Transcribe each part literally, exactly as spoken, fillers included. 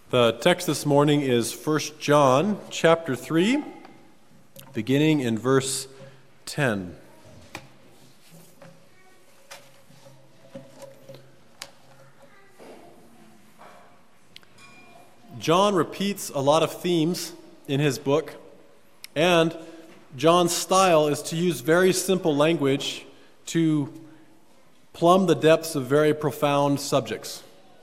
The text this morning is First John chapter three, beginning in verse ten. John repeats a lot of themes in his book, and John's style is to use very simple language to plumb the depths of very profound subjects.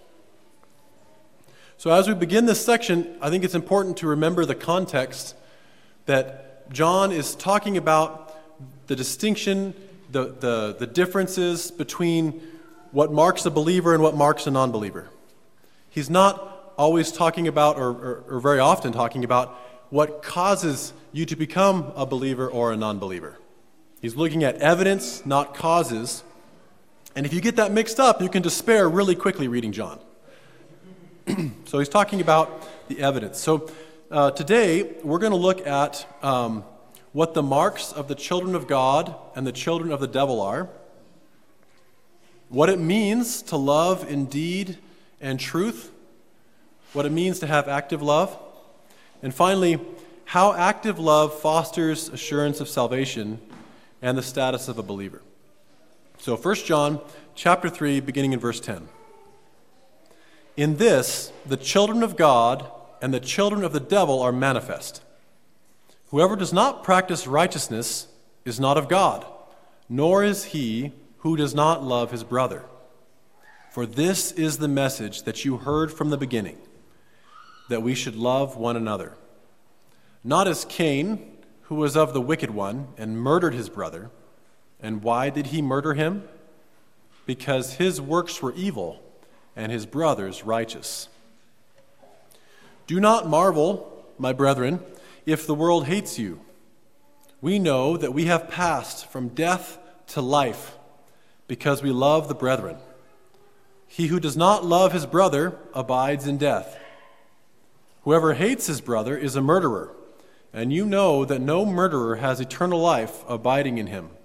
So as we begin this section, I think it's important to remember the context that John is talking about the distinction, the, the, the differences between what marks a believer and what marks a non-believer. He's not always talking about, or, or, or very often talking about, what causes you to become a believer or a non-believer. He's looking at evidence, not causes. And if you get that mixed up, you can despair really quickly reading John. So he's talking about the evidence. So uh, today we're going to look at um, what the marks of the children of God and the children of the devil are, what it means to love in deed and truth, what it means to have active love, and finally, how active love fosters assurance of salvation and the status of a believer. So First John chapter three, beginning in verse ten. In this, the children of God and the children of the devil are manifest. Whoever does not practice righteousness is not of God, nor is he who does not love his brother. For this is the message that you heard from the beginning, that we should love one another. Not as Cain, who was of the wicked one and murdered his brother. And why did he murder him? Because his works were evil, and his brothers righteous. Do not marvel, my brethren, if the world hates you. We know that we have passed from death to life, because we love the brethren. He who does not love his brother abides in death. Whoever hates his brother is a murderer, and you know that no murderer has eternal life abiding in him.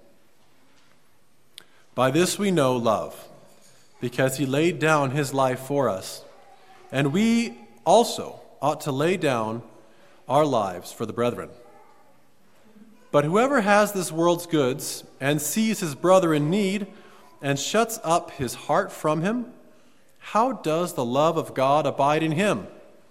By this we know love, because he laid down his life for us. And we also ought to lay down our lives for the brethren. But whoever has this world's goods and sees his brother in need and shuts up his heart from him, how does the love of God abide in him?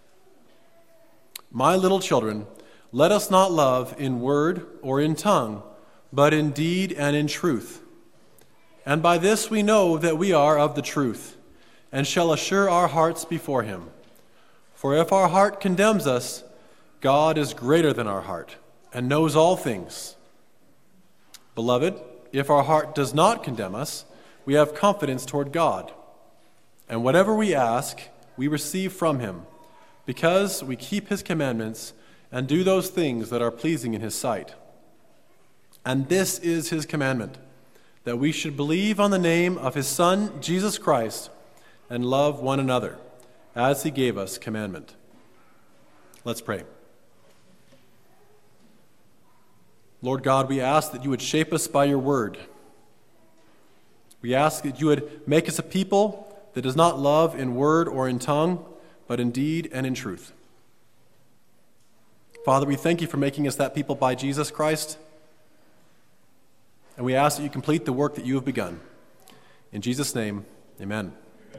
My little children, let us not love in word or in tongue, but in deed and in truth. And by this we know that we are of the truth, and shall assure our hearts before him. For if our heart condemns us, God is greater than our heart, and knows all things. Beloved, if our heart does not condemn us, we have confidence toward God. And whatever we ask, we receive from him, because we keep his commandments and do those things that are pleasing in his sight. And this is his commandment, that we should believe on the name of his Son, Jesus Christ, and love one another, as he gave us commandment. Let's pray. Lord God, we ask that you would shape us by your word. We ask that you would make us a people that does not love in word or in tongue, but in deed and in truth. Father, we thank you for making us that people by Jesus Christ. And we ask that you complete the work that you have begun. In Jesus' name, amen.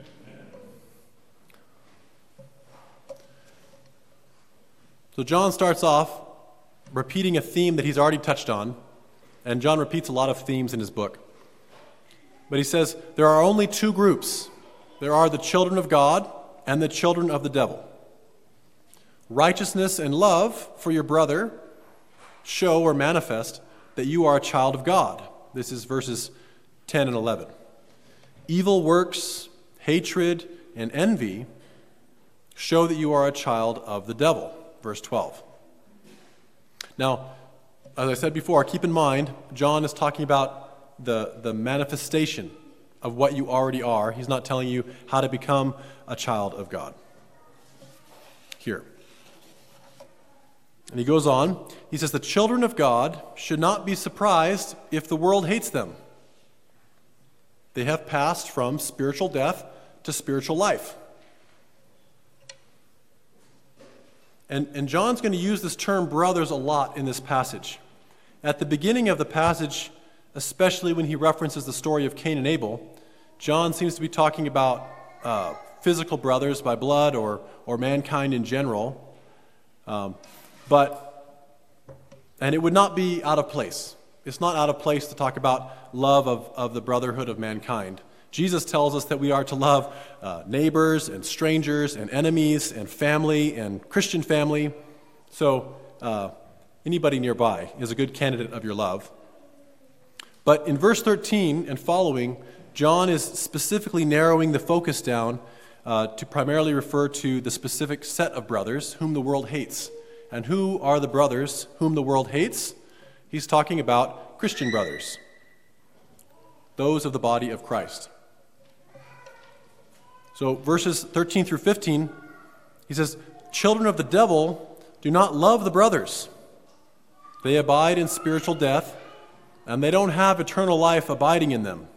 So John starts off repeating a theme that he's already touched on. And John repeats a lot of themes in his book. But he says there are only two groups. There are the children of God and the children of the devil. Righteousness and love for your brother show or manifest that you are a child of God. This is verses ten and eleven. Evil works, hatred, and envy show that you are a child of the devil. Verse twelve. Now, as I said before, keep in mind, John is talking about the, the manifestation of what you already are. He's not telling you how to become a child of God. Here. And he goes on, he says, the children of God should not be surprised if the world hates them. They have passed from spiritual death to spiritual life. And, and John's going to use this term brothers a lot in this passage. At the beginning of the passage, especially when he references the story of Cain and Abel, John seems to be talking about uh, physical brothers by blood or, or mankind in general. Um, but, and it would not be out of place. It's not out of place to talk about love of, of the brotherhood of mankind. Jesus tells us that we are to love uh, neighbors and strangers and enemies and family and Christian family. So uh, anybody nearby is a good candidate of your love. But in verse thirteen and following, John is specifically narrowing the focus down uh, to primarily refer to the specific set of brothers whom the world hates. And who are the brothers whom the world hates? He's talking about Christian brothers, those of the body of Christ. So verses thirteen through fifteen, he says, "Children of the devil, do not love the brothers. They abide in spiritual death, and they don't have eternal life abiding in them."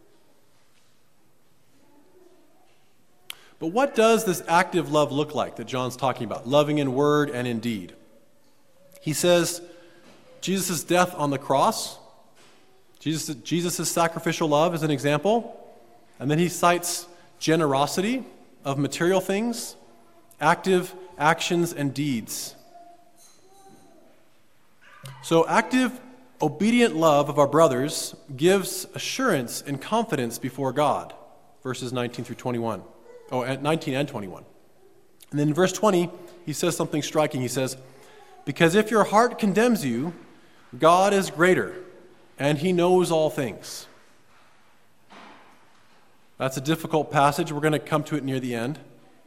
But what does this active love look like that John's talking about? Loving in word and in deed. He says Jesus' death on the cross, Jesus' Jesus' sacrificial love is an example, and then he cites generosity of material things, active actions and deeds. So active, obedient love of our brothers gives assurance and confidence before God, verses nineteen through twenty-one. Oh, nineteen and twenty-one. And then in verse twenty, he says something striking. He says, "Because if your heart condemns you, God is greater, and he knows all things." That's a difficult passage. We're going to come to it near the end.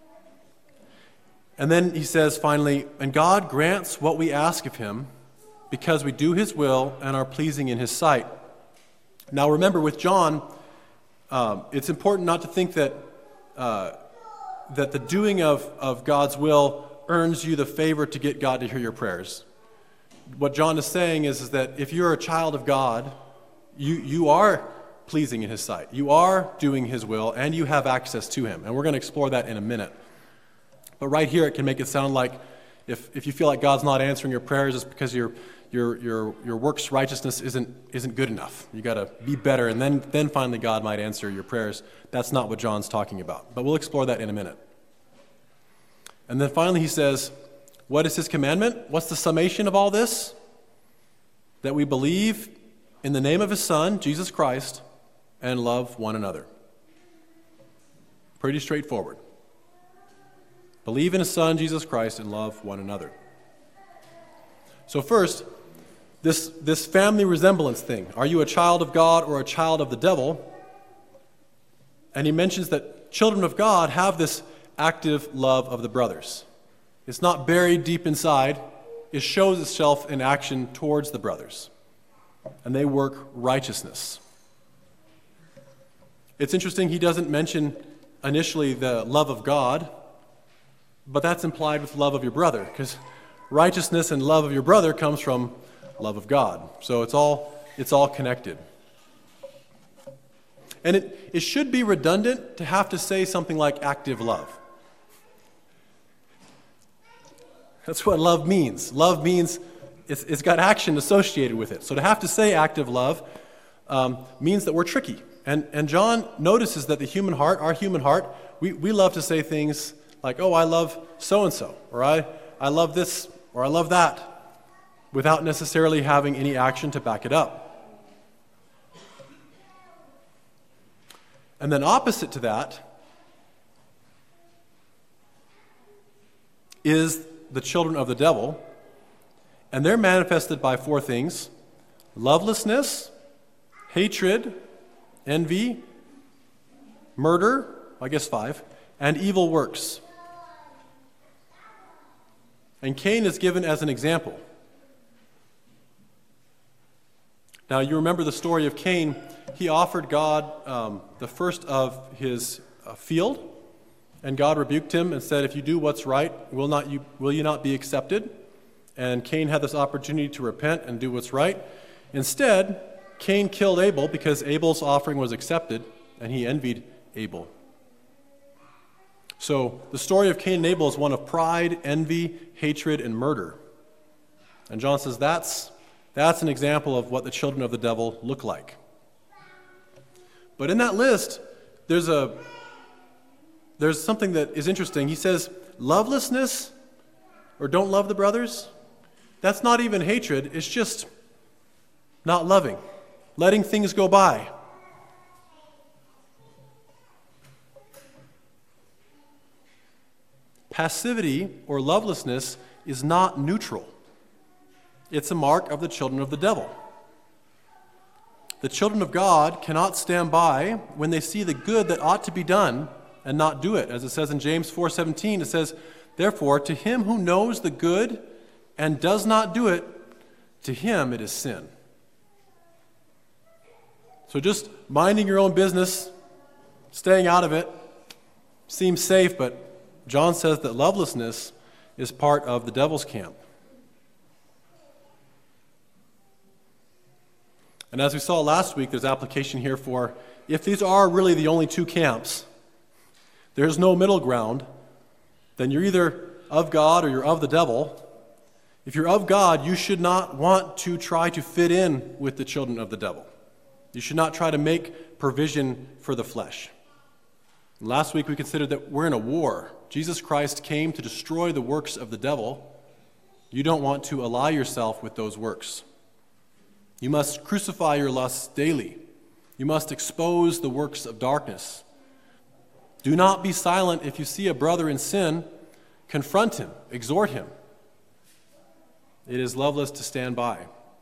And then he says finally, "And God grants what we ask of him because we do his will and are pleasing in his sight." Now remember, with John, um, it's important not to think that uh, that the doing of, of God's will earns you the favor to get God to hear your prayers. What John is saying is, is that if you're a child of God, you, you are pleasing in his sight. You are doing his will, and you have access to him. And we're going to explore that in a minute. But right here, it can make it sound like if, if you feel like God's not answering your prayers, it's because your your your your works righteousness isn't isn't good enough. You got to be better, and then then finally God might answer your prayers. That's not what John's talking about. But we'll explore that in a minute. And then finally he says, what is his commandment? What's the summation of all this? That we believe in the name of his Son, Jesus Christ, and love one another. Pretty straightforward. Believe in his Son, Jesus Christ, and love one another. So first, this, this family resemblance thing. Are you a child of God or a child of the devil? And he mentions that children of God have this active love of the brothers. It's not buried deep inside. It shows itself in action towards the brothers. And they work righteousness. It's interesting, he doesn't mention initially the love of God, but that's implied with love of your brother, because righteousness and love of your brother comes from love of God. So it's all it's all connected. And it, it should be redundant to have to say something like active love. That's what love means. Love means it's, it's got action associated with it. So to have to say active love um, means that we're tricky. And, and John notices that the human heart, our human heart, we, we love to say things like, oh, I love so-and-so, or I, I love this, or I love that, without necessarily having any action to back it up. And then opposite to that is the children of the devil, and they're manifested by four things: lovelessness, hatred, envy, murder, I guess five, and evil works. And Cain is given as an example. Now, you remember the story of Cain. He offered God um, the first of his uh, field, and God rebuked him and said, if you do what's right, will not you will you not be accepted? And Cain had this opportunity to repent and do what's right. Instead, Cain killed Abel because Abel's offering was accepted, and he envied Abel. So the story of Cain and Abel is one of pride, envy, hatred, and murder. And John says that's, that's an example of what the children of the devil look like. But in that list, there's a there's something that is interesting. He says, lovelessness, or don't love the brothers, that's not even hatred. It's just not loving, letting things go by. Passivity or lovelessness is not neutral. It's a mark of the children of the devil. The children of God cannot stand by when they see the good that ought to be done and not do it. As it says in James four seventeen, it says, therefore, to him who knows the good and does not do it, to him it is sin. So just minding your own business, staying out of it, seems safe, but John says that lovelessness is part of the devil's camp. And as we saw last week, there's application here for if these are really the only two camps, there's no middle ground, then you're either of God or you're of the devil. If you're of God, you should not want to try to fit in with the children of the devil. You should not try to make provision for the flesh. Last week we considered that we're in a war. Jesus Christ came to destroy the works of the devil. You don't want to ally yourself with those works. You must crucify your lusts daily. You must expose the works of darkness. Do not be silent if you see a brother in sin. Confront him, exhort him. It is loveless to stand by.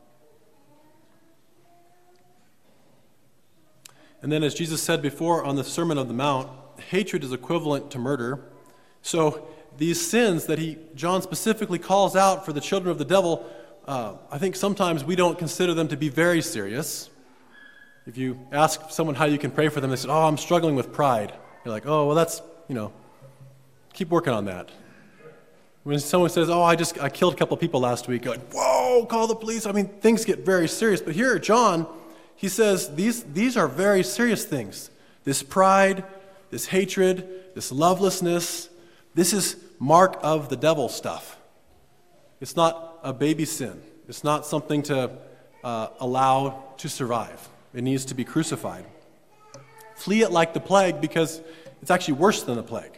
And then, as Jesus said before on the Sermon on the Mount, hatred is equivalent to murder. So these sins that he, John specifically calls out for the children of the devil, uh, I think sometimes we don't consider them to be very serious. If you ask someone how you can pray for them, they say, oh, I'm struggling with pride. You're like, oh, well, that's, you know, keep working on that. When someone says, oh, I just I killed a couple people last week, you're like, whoa, call the police. I mean, things get very serious. But here, John, he says these, these are very serious things. This pride, this hatred, this lovelessness, this is mark of the devil stuff. It's not a baby sin. It's not something to uh, allow to survive. It needs to be crucified. Flee it like the plague because it's actually worse than the plague.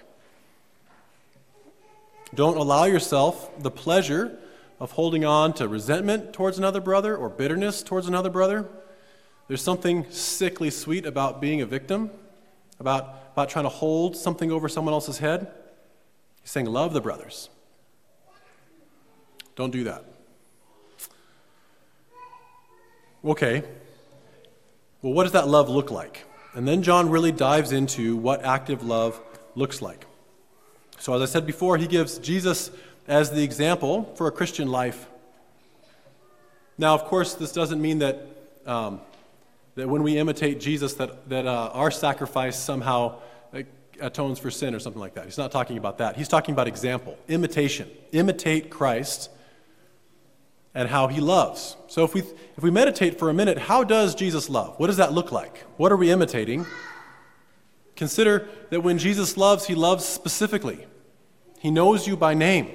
Don't allow yourself the pleasure of holding on to resentment towards another brother or bitterness towards another brother. There's something sickly sweet about being a victim, about, about trying to hold something over someone else's head. He's saying, love the brothers. Don't do that. Okay. Well, what does that love look like? And then John really dives into what active love looks like. So as I said before, he gives Jesus as the example for a Christian life. Now, of course, this doesn't mean that um, that when we imitate Jesus, that, that uh, our sacrifice somehow uh, atones for sin or something like that. He's not talking about that. He's talking about example, imitation. Imitate Christ and how he loves. So if we if we meditate for a minute, how does Jesus love? What does that look like? What are we imitating? Consider that when Jesus loves, he loves specifically. He knows you by name,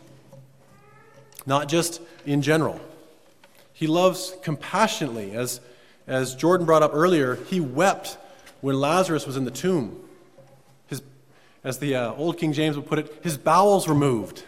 not just in general. He loves compassionately. As, as Jordan brought up earlier, he wept when Lazarus was in the tomb. His, as the uh, old King James would put it, his bowels were moved.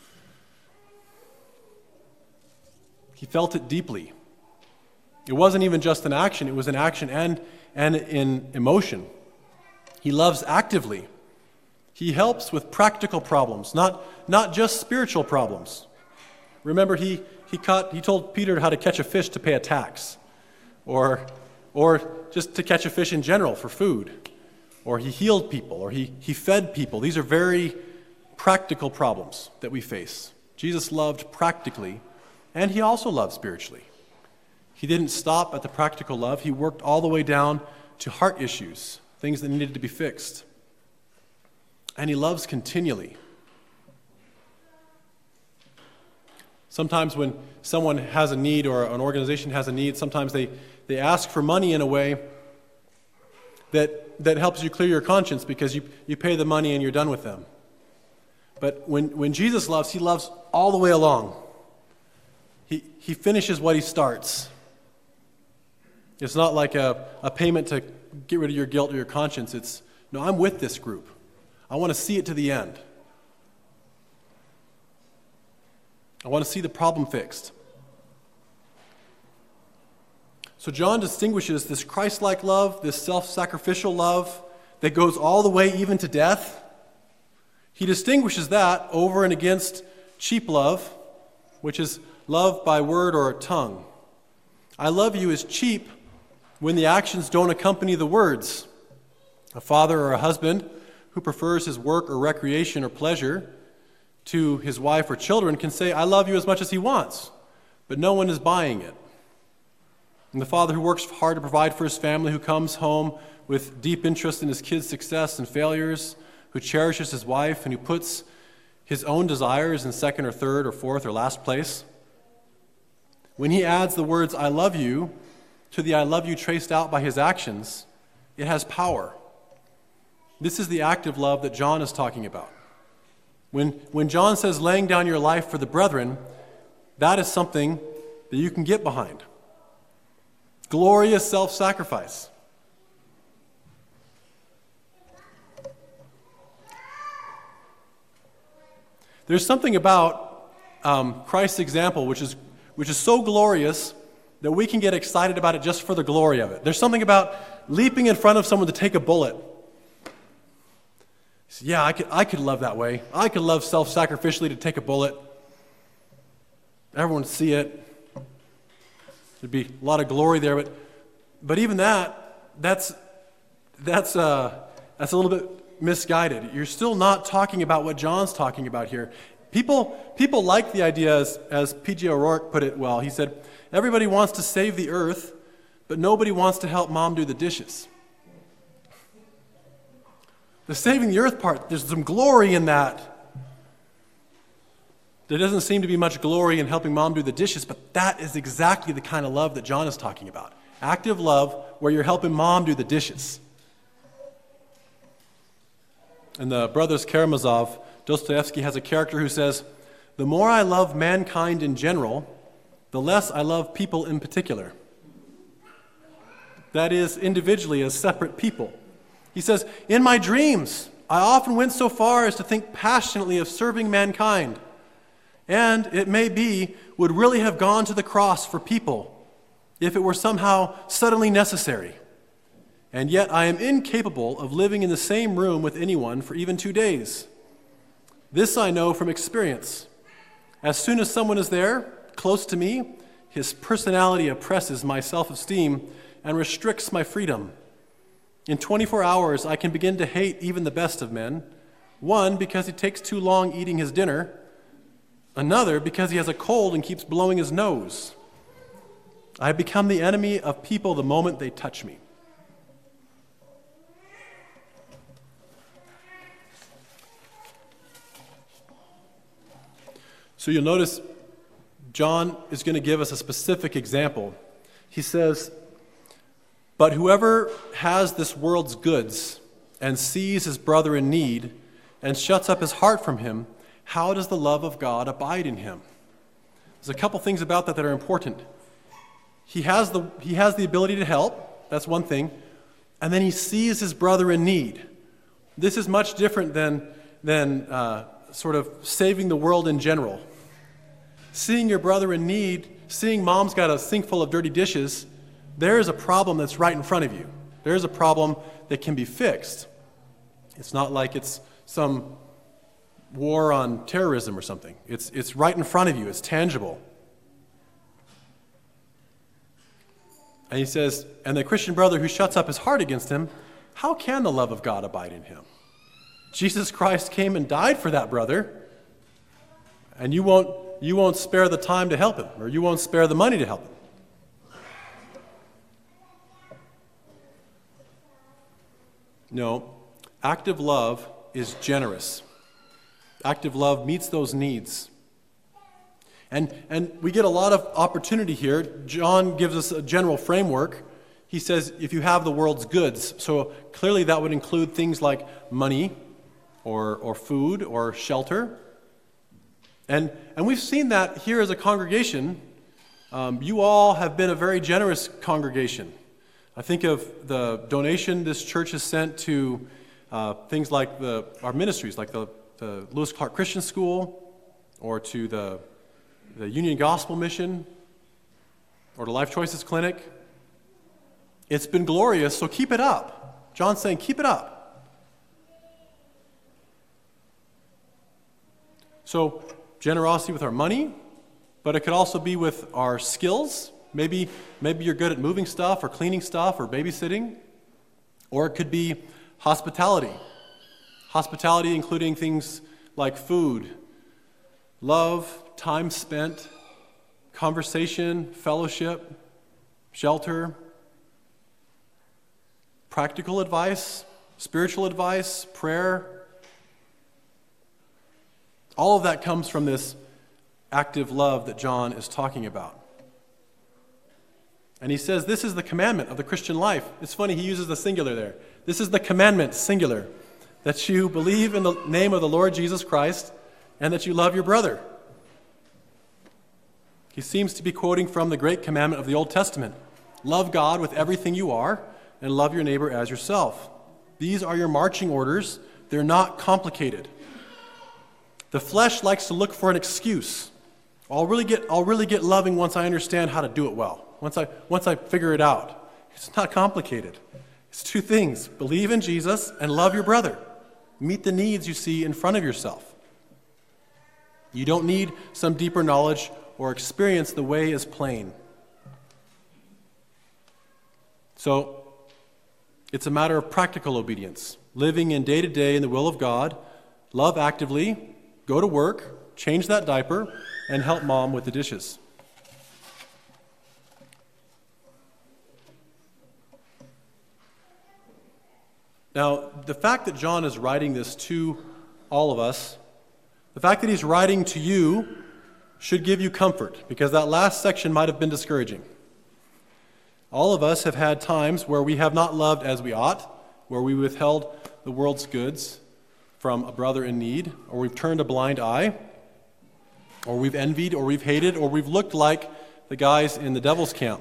He felt it deeply. It wasn't even just an action, it was an action and, and in emotion. He loves actively. He helps with practical problems, not, not just spiritual problems. Remember, he, he, caught, he told Peter how to catch a fish to pay a tax, or, or just to catch a fish in general for food, or he healed people, or he, he fed people. These are very practical problems that we face. Jesus loved practically, and he also loved spiritually. He didn't stop at the practical love. He worked all the way down to heart issues, things that needed to be fixed. And he loves continually. Sometimes when someone has a need or an organization has a need, sometimes they, they ask for money in a way that that helps you clear your conscience because you, you pay the money and you're done with them. But when, when Jesus loves, he loves all the way along. He, he finishes what he starts. It's not like a, a payment to get rid of your guilt or your conscience. It's, no, I'm with this group. I want to see it to the end. I want to see the problem fixed. So John distinguishes this Christ-like love, this self-sacrificial love that goes all the way even to death. He distinguishes that over and against cheap love, which is love by word or tongue. I love you is cheap when the actions don't accompany the words. A father or a husband who prefers his work or recreation or pleasure to his wife or children can say, I love you as much as he wants, but no one is buying it. And the father who works hard to provide for his family, who comes home with deep interest in his kids' success and failures, who cherishes his wife and who puts his own desires in second or third or fourth or last place, when he adds the words, I love you, to the I love you traced out by his actions, it has power. This is the active love that John is talking about. When, when John says laying down your life for the brethren, that is something that you can get behind. Glorious self-sacrifice. There's something about um, Christ's example which is, which is so glorious that we can get excited about it just for the glory of it. There's something about leaping in front of someone to take a bullet. Yeah, I could, I could love that way. I could love self-sacrificially to take a bullet. Everyone would see it. There'd be a lot of glory there, but but even that, that's that's uh, that's a little bit misguided. You're still not talking about what John's talking about here. People people like the idea, as, as P J O'Rourke put it well. He said, everybody wants to save the earth, but nobody wants to help mom do the dishes. The saving the earth part, there's some glory in that. There doesn't seem to be much glory in helping mom do the dishes, but that is exactly the kind of love that John is talking about. Active love where you're helping mom do the dishes. In the Brothers Karamazov, Dostoevsky has a character who says, the more I love mankind in general, the less I love people in particular. That is, individually as separate people. He says, in my dreams, I often went so far as to think passionately of serving mankind, and it may be would really have gone to the cross for people if it were somehow suddenly necessary. And yet I am incapable of living in the same room with anyone for even two days. This I know from experience. As soon as someone is there, close to me, his personality oppresses my self-esteem and restricts my freedom. In twenty-four hours, I can begin to hate even the best of men. One, because he takes too long eating his dinner. Another, because he has a cold and keeps blowing his nose. I have become the enemy of people the moment they touch me. So you'll notice John is going to give us a specific example. He says, but whoever has this world's goods and sees his brother in need and shuts up his heart from him, how does the love of God abide in him? There's a couple things about that that are important. He has the, he has the ability to help, that's one thing, and then he sees his brother in need. This is much different than, than uh, sort of saving the world in general. Seeing your brother in need, seeing mom's got a sink full of dirty dishes, there is a problem that's right in front of you. There is a problem that can be fixed. It's not like it's some war on terrorism or something. It's, it's right in front of you. It's tangible. And he says, and the Christian brother who shuts up his heart against him, how can the love of God abide in him? Jesus Christ came and died for that brother, and you won't, you won't spare the time to help him, or you won't spare the money to help him. No, active love is generous. Active love meets those needs. And, and we get a lot of opportunity here. John gives us a general framework. he says, if you have the world's goods. So clearly that would include things like money or, or food or shelter. And, and we've seen that here as a congregation. Um, you all have been a very generous congregation. I think of the donation this church has sent to uh, things like the, our ministries, like the, the Lewis Clark Christian School, or to the, the Union Gospel Mission, or the Life Choices Clinic. It's been glorious, so keep it up. John's saying, keep it up. So, generosity with our money, but it could also be with our skills. Maybe, maybe you're good at moving stuff or cleaning stuff or babysitting. Or it could be hospitality. Hospitality including things like food, love, time spent, conversation, fellowship, shelter, practical advice, spiritual advice, prayer. All of that comes from this active love that John is talking about. And he says this is the commandment of the Christian life. It's funny, he uses the singular there. This is the commandment, singular, that you believe in the name of the Lord Jesus Christ and that you love your brother. He seems to be quoting from the great commandment of the Old Testament. Love God with everything you are and love your neighbor as yourself. These are your marching orders. They're not complicated. The flesh likes to look for an excuse. I'll really get, I'll really get loving once I understand how to do it well. Once I, once I figure it out. It's not complicated. It's two things. Believe in Jesus and love your brother. Meet the needs you see in front of yourself. You don't need some deeper knowledge or experience. The way is plain. So, it's a matter of practical obedience. Living in day to day in the will of God. Love actively. Go to work, change that diaper, and help mom with the dishes. Now, the fact that John is writing this to all of us, the fact that he's writing to you should give you comfort, because that last section might have been discouraging. All of us have had times where we have not loved as we ought, where we withheld the world's goods from a brother in need, or we've turned a blind eye, or we've envied, or we've hated, or we've looked like the guys in the devil's camp.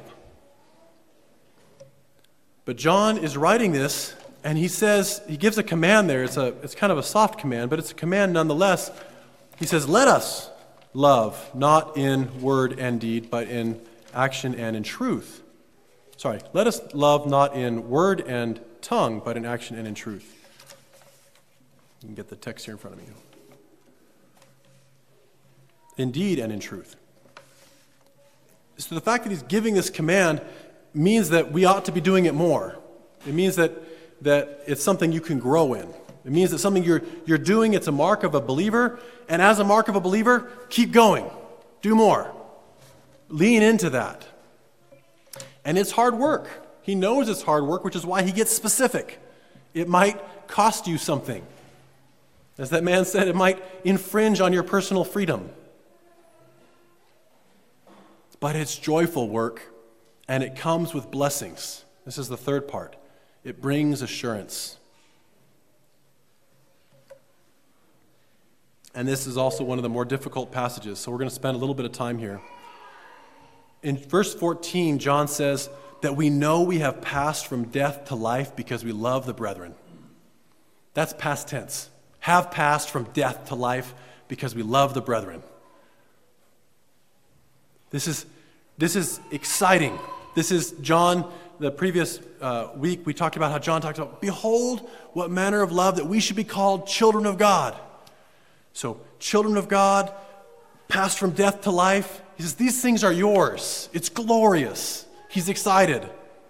But John is writing this, and he says, he gives a command there. It's a, it's kind of a soft command, but it's a command nonetheless. He says, let us love, not in word and deed, but in action and in truth. Sorry, let us love not in word and tongue, but in action and in truth. You can get the text here in front of me. Indeed and in truth. So the fact that he's giving this command means that we ought to be doing it more. It means that, that it's something you can grow in. It means that something you're, you're doing, it's a mark of a believer, and as a mark of a believer, keep going. Do more. Lean into that. And it's hard work. He knows it's hard work, which is why he gets specific. It might cost you something. As that man said, it might infringe on your personal freedom. But it's joyful work, and it comes with blessings. This is the third part. It brings assurance. And this is also one of the more difficult passages, so we're going to spend a little bit of time here. In verse fourteen, John says that we know we have passed from death to life because we love the brethren. That's past tense. Have passed from death to life because we love the brethren. This is, this is exciting. This is John, the previous uh, week we talked about how John talks about, behold what manner of love that we should be called children of God. So, children of God, passed from death to life. He says, these things are yours. It's glorious. He's excited.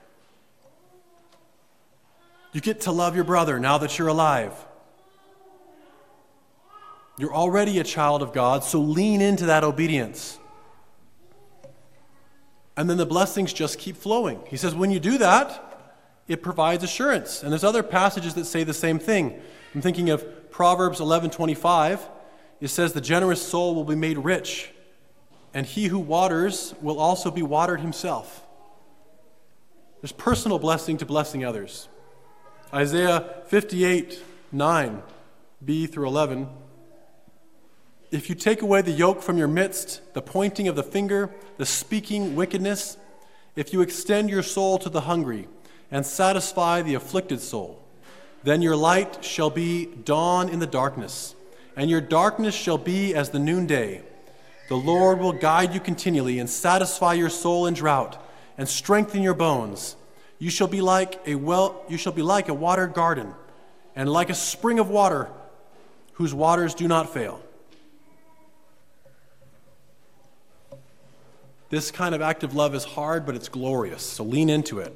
You get to love your brother now that you're alive. You're already a child of God, so lean into that obedience. And then the blessings just keep flowing. He says when you do that, it provides assurance. And there's other passages that say the same thing. I'm thinking of Proverbs eleven twenty-five. It says the generous soul will be made rich, and he who waters will also be watered himself. There's personal blessing to blessing others. Isaiah fifty-eight, nine, B through eleven. If you take away the yoke from your midst, the pointing of the finger, the speaking wickedness, if you extend your soul to the hungry and satisfy the afflicted soul, then your light shall be dawn in the darkness, and your darkness shall be as the noonday. The Lord will guide you continually and satisfy your soul in drought and strengthen your bones. You shall be like a well, you shall be like a watered garden and like a spring of water whose waters do not fail. This kind of active love is hard, but it's glorious, so lean into it.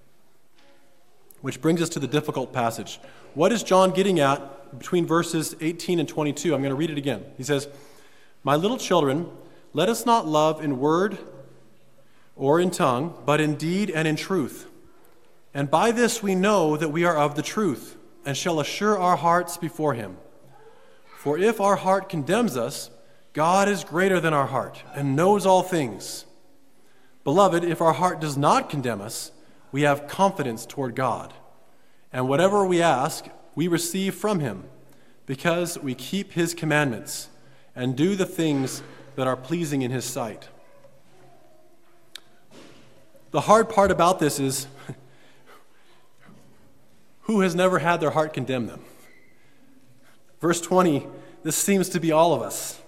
Which brings us to the difficult passage. What is John getting at between verses eighteen and twenty-two? I'm going to read it again. He says, "My little children, let us not love in word or in tongue, but in deed and in truth. And by this we know that we are of the truth, and shall assure our hearts before him. For if our heart condemns us, God is greater than our heart, and knows all things. Beloved, if our heart does not condemn us, we have confidence toward God. And whatever we ask, we receive from him, because we keep his commandments and do the things that are pleasing in his sight." The hard part about this is, who has never had their heart condemn them? Verse twenty, this seems to be all of us.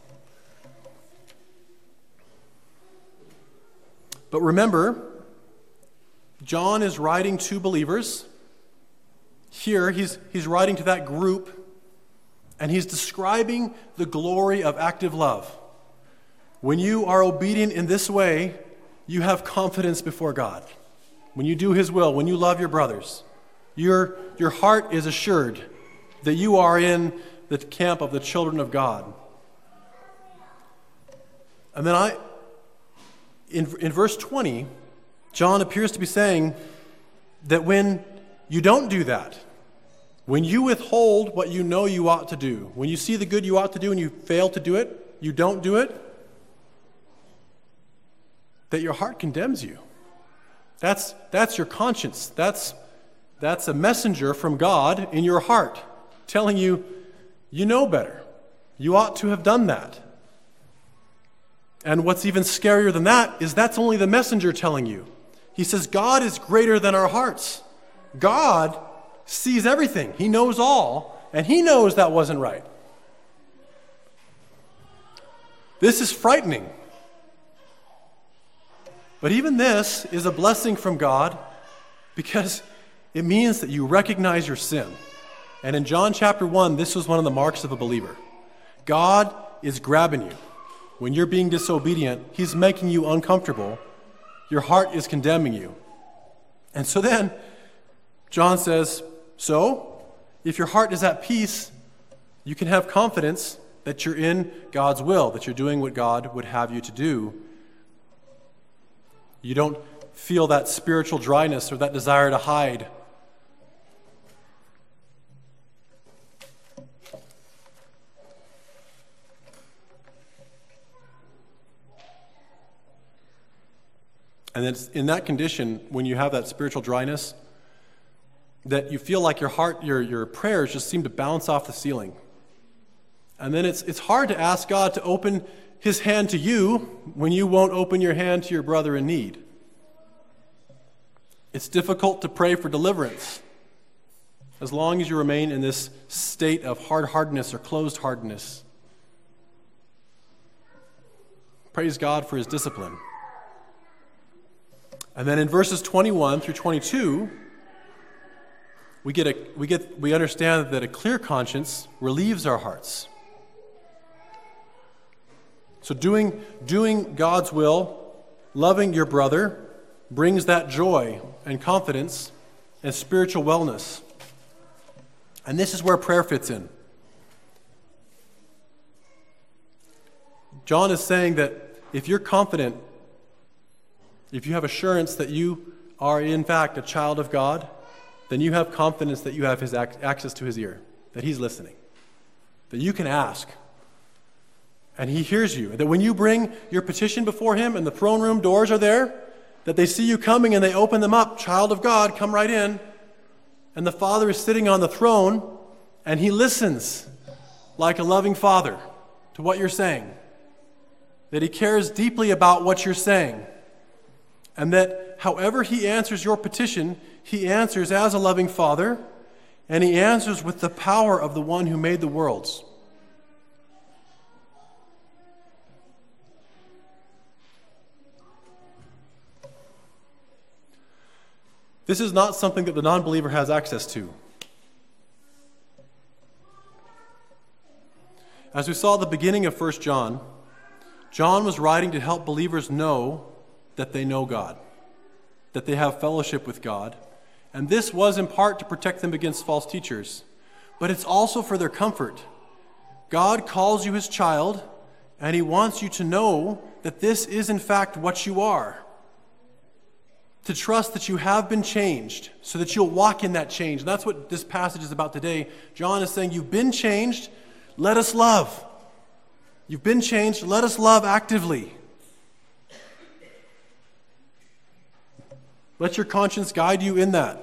But remember, John is writing to believers. Here, he's, he's writing to that group, and he's describing the glory of active love. When you are obedient in this way, you have confidence before God. When you do his will, when you love your brothers, your, your heart is assured that you are in the camp of the children of God. And then I, in, in verse twenty, John appears to be saying that when you don't do that, when you withhold what you know you ought to do, when you see the good you ought to do and you fail to do it, you don't do it, that your heart condemns you. That's, that's your conscience. That's, that's a messenger from God in your heart telling you, you know better. You ought to have done that. And what's even scarier than that is that's only the messenger telling you. He says God is greater than our hearts. God sees everything. He knows all, and he knows that wasn't right. This is frightening. But even this is a blessing from God because it means that you recognize your sin. And in John chapter one, this was one of the marks of a believer. God is grabbing you. When you're being disobedient, he's making you uncomfortable. Your heart is condemning you. And so then, John says, so, if your heart is at peace, you can have confidence that you're in God's will, that you're doing what God would have you to do. You don't feel that spiritual dryness or that desire to hide. And it's in that condition, when you have that spiritual dryness, that you feel like your heart, your, your prayers just seem to bounce off the ceiling. And then it's it's hard to ask God to open his hand to you when you won't open your hand to your brother in need. It's difficult to pray for deliverance as long as you remain in this state of hard-heartedness or closed-heartedness. Praise God for his discipline. And then in verses twenty-one through twenty-two, we get a we get we understand that a clear conscience relieves our hearts. So doing doing God's will, loving your brother, brings that joy and confidence and spiritual wellness. And this is where prayer fits in. John is saying that if you're confident, if you have assurance that you are in fact a child of God, then you have confidence that you have his ac- access to his ear, that he's listening, that you can ask, and he hears you. That when you bring your petition before him and the throne room doors are there, that they see you coming and they open them up. Child of God, come right in. And the Father is sitting on the throne, and he listens like a loving father to what you're saying. That he cares deeply about what you're saying. And that however he answers your petition, he answers as a loving father, and he answers with the power of the one who made the worlds. This is not something that the non-believer has access to. As we saw at the beginning of First John, John was writing to help believers know that they know God, that they have fellowship with God, and this was in part to protect them against false teachers, but it's also for their comfort. God calls you his child, and he wants you to know that this is in fact what you are. To trust that you have been changed so that you'll walk in that change. And that's what this passage is about today. John is saying, you've been changed, let us love. You've been changed, let us love actively. Let your conscience guide you in that.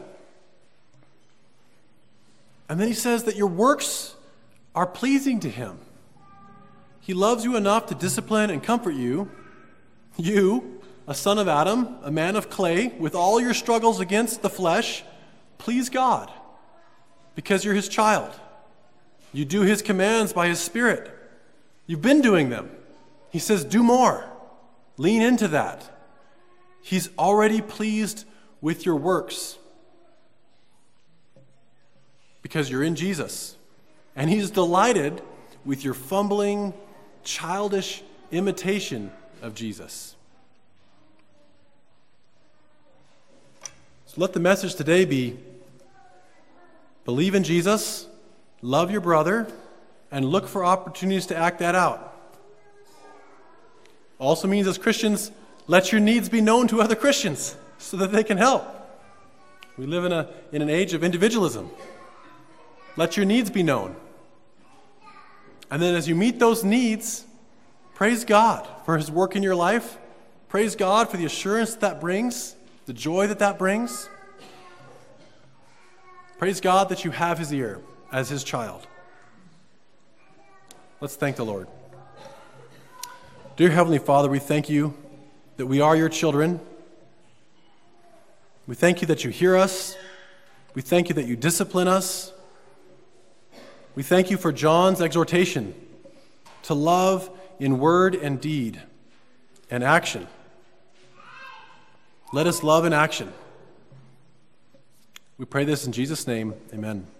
And then he says that your works are pleasing to him. He loves you enough to discipline and comfort you. You, a son of Adam, a man of clay, with all your struggles against the flesh, please God, because you're his child. You do his commands by his Spirit. You've been doing them. He says, do more. Lean into that. He's already pleased with your works because you're in Jesus. And he's delighted with your fumbling, childish imitation of Jesus. Let the message today be, believe in Jesus, love your brother, and look for opportunities to act that out. Also means as Christians, let your needs be known to other Christians so that they can help. We live in a in an age of individualism. Let your needs be known. And then as you meet those needs, praise God for his work in your life. Praise God for the assurance that brings, the joy that that brings. Praise God that you have his ear as his child. Let's thank the Lord. Dear Heavenly Father, we thank you that we are your children. We thank you that you hear us. We thank you that you discipline us. We thank you for John's exhortation to love in word and deed and action. Let us love in action. We pray this in Jesus' name. Amen.